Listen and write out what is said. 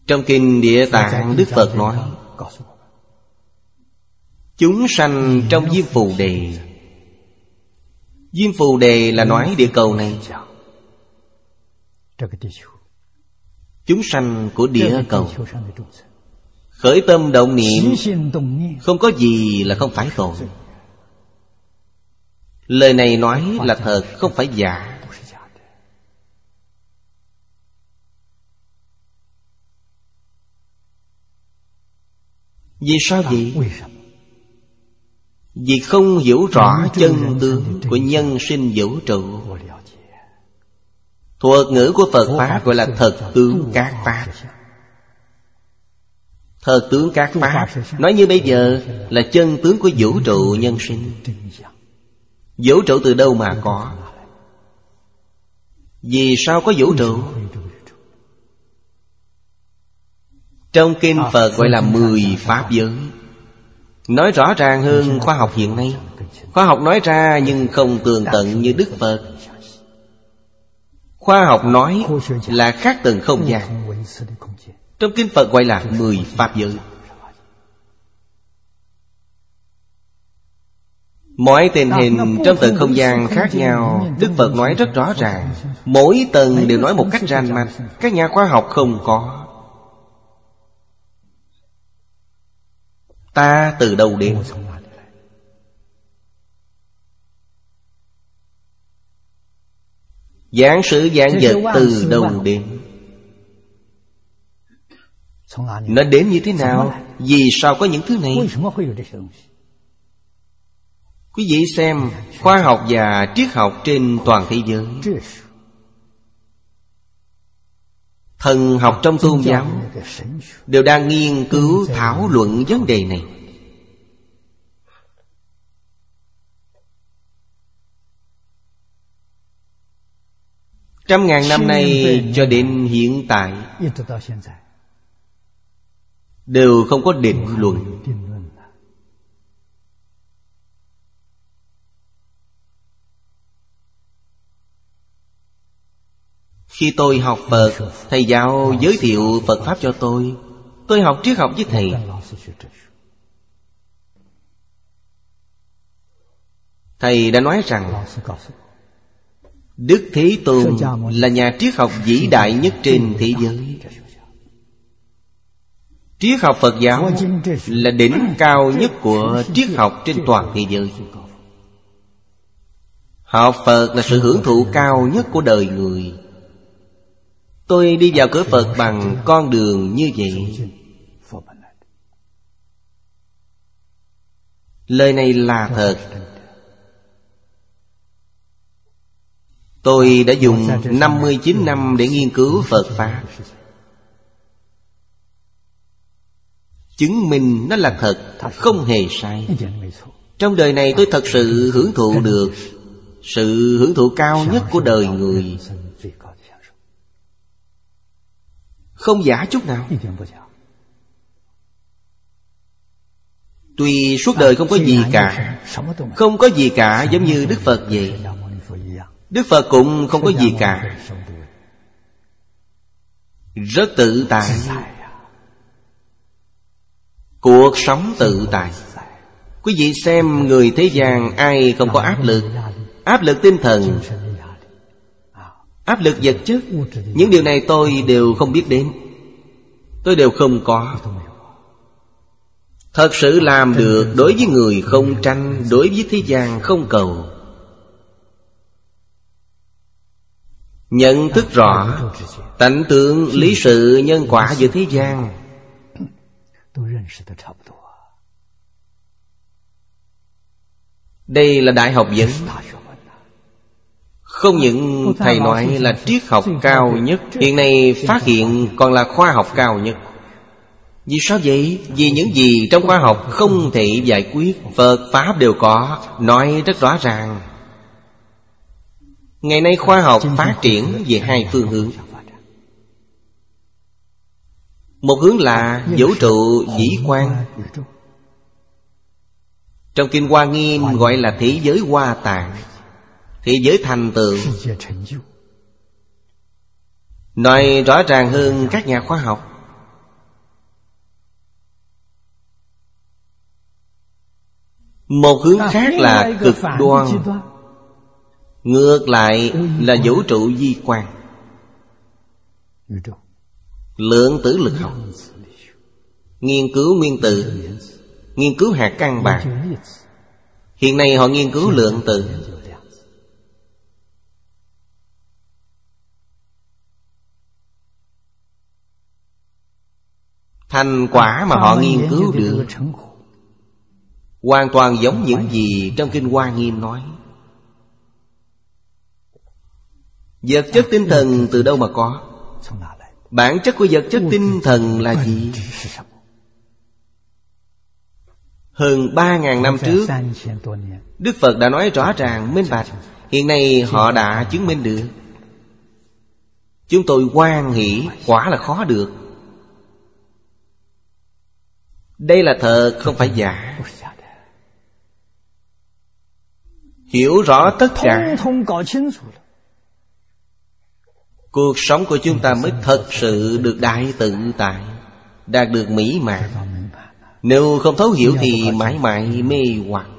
Trong Kinh Địa Tạng, Đức Phật nói chúng sanh trong Diêm Phù Đề. Diêm Phù Đề là nói địa cầu này, chúng sanh của địa cầu khởi tâm động niệm, không có gì là không phải tội. Lời này nói là thật, không phải giả. Vì sao vậy? Vì không hiểu rõ chân tướng của nhân sinh vũ trụ. Thuật ngữ của Phật Pháp gọi là thật tướng các Pháp. Thật tướng các Pháp, nói như bây giờ là chân tướng của vũ trụ nhân sinh. Vũ trụ từ đâu mà có? Vì sao có vũ trụ? Trong Kinh Phật gọi là 10 Pháp giới. Nói rõ ràng hơn khoa học hiện nay. Khoa học nói ra nhưng không tường tận như Đức Phật. Khoa học nói là khác từng không gian. Trong Kinh Phật gọi là 10 Pháp giới. Mỗi tình hình trong từng không gian khác nhau, Đức Phật nói rất rõ ràng. Mỗi tầng đều nói một cách rành mạch. Các nhà khoa học không có. Ta từ đâu đến? Giảng sự giảng vật từ đâu đến? Nó đến như thế nào? Vì sao có những thứ này? Quý vị xem khoa học và triết học trên toàn thế giới, thần học trong tôn giáo đều đang nghiên cứu thảo luận vấn đề này. Trăm ngàn năm nay cho đến hiện tại đều không có định luận. Khi tôi học Phật, thầy giáo giới thiệu Phật Pháp cho tôi học triết học với thầy. Thầy đã nói rằng Đức Thế Tôn là nhà triết học vĩ đại nhất trên thế giới. Triết học Phật giáo là đỉnh cao nhất của triết học trên toàn thế giới. Học Phật là sự hưởng thụ cao nhất của đời người. Tôi đi vào cửa Phật bằng con đường như vậy. Lời này là thật. Tôi đã dùng 59 năm để nghiên cứu Phật Pháp, chứng minh nó là thật, không hề sai. Trong đời này tôi thật sự hưởng thụ được sự hưởng thụ cao nhất của đời người, không giả chút nào. Tuy suốt đời không có gì cả, không có gì cả giống như Đức Phật vậy. Đức Phật cũng không có gì cả, rất tự tại. Cuộc sống tự tại. Quý vị xem người thế gian ai không có áp lực? Áp lực tinh thần, áp lực vật chất. Những điều này tôi đều không biết đến, tôi đều không có. Thật sự làm được đối với người không tranh, đối với thế gian không cầu. Nhận thức rõ tánh tướng lý sự nhân quả giữa thế gian. Đây là đại học vấn. Không những thầy nói là triết học cao nhất, hiện nay phát hiện còn là khoa học cao nhất. Vì sao vậy? Vì những gì trong khoa học không thể giải quyết, Phật Pháp đều có, nói rất rõ ràng. Ngày nay khoa học phát triển về hai phương hướng. Một hướng là vũ trụ vĩ quan. Trong Kinh Hoa Nghiêm gọi là thế giới Hoa Tạng, thế giới thành tựu. Nói rõ ràng hơn các nhà khoa học. Một hướng khác là cực đoan, ngược lại là vũ trụ vi quan. Lượng tử lực học, nghiên cứu nguyên tử, nghiên cứu hạt căn bản. Hiện nay họ nghiên cứu lượng tử. Thành quả mà họ nghiên cứu được hoàn toàn giống những gì trong Kinh Hoa Nghiêm nói. Vật chất tinh thần từ đâu mà có? Bản chất của vật chất tinh thần là gì? Hơn 3.000 năm trước, Đức Phật đã nói rõ ràng minh bạch. Hiện nay họ đã chứng minh được. Chúng tôi hoan hỷ, quả là khó được. Đây là thật, không phải giả. Hiểu rõ tất cả, cuộc sống của chúng ta mới thật sự được đại tự tại, đạt được mỹ mãn. Nếu không thấu hiểu thì mãi mãi mê hoặc.